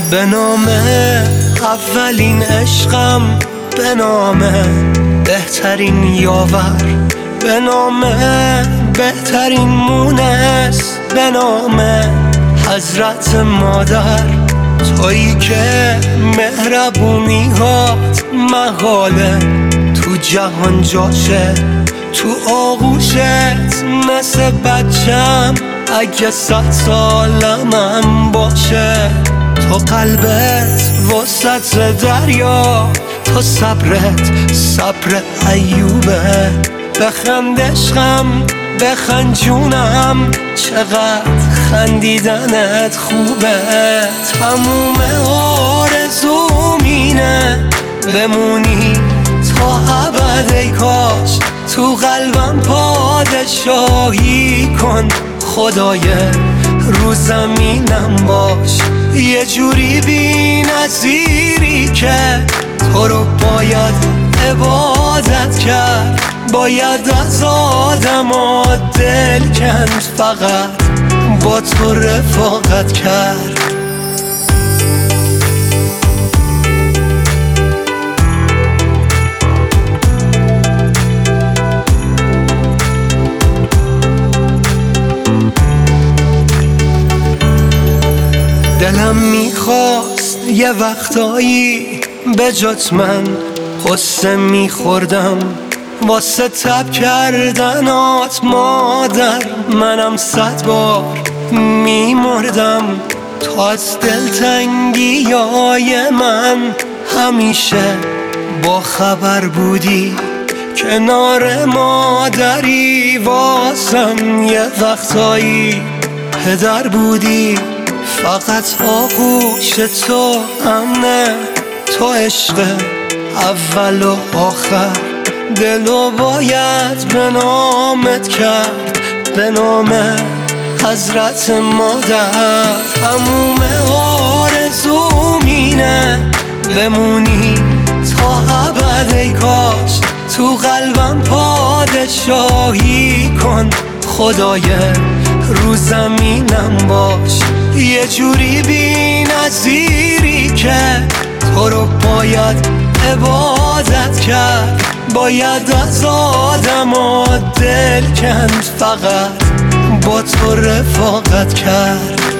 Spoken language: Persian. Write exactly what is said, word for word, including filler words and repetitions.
به نام اولین عشقم، به نام بهترین یاور، به نام بهترین مونس، به نام حضرت مادر، تویی که مهربونیات محاله تو جهان جاشه، تو آغوشت مثل بچم اگه صد سالمم باشه. تو قلبت وسط دریا، تو صبرت صبر ایوبه. بخند عشقم، بخند جونم، چقدر خندیدنت خوبه. تموم آرزوم اینه بمونی تا ابد، ای کاش تو قلبم پادشاهی کن. خدای رو زمینم باش، یه جوری بی نظیری که تو رو باید عبادت کرد. باید از آدم ها دل کند، فقط با تو رفاقت کرد. دلم میخواست یه وقتایی به جات من قصه میخوردم، واسه تب کردنات مادر منم صد بار میمردم. تو از دلتنگی های من همیشه با خبر بودی، کنار مادری واسم یه وقتایی پدر بودی. فقط آغوش تو امنه، تو عشق اول و آخر. دلو باید به نامت کرد، به نام حضرت مادر. تموم آرزوم اینه بمونی تا ابد، ای کاش تو قلبم پادشاهی کن. خدای رو زمینم باش، یه جوری بی نظیری که تو رو باید عبادت کرد. باید از آدم ها دل کند، فقط با تو رفاقت کرد.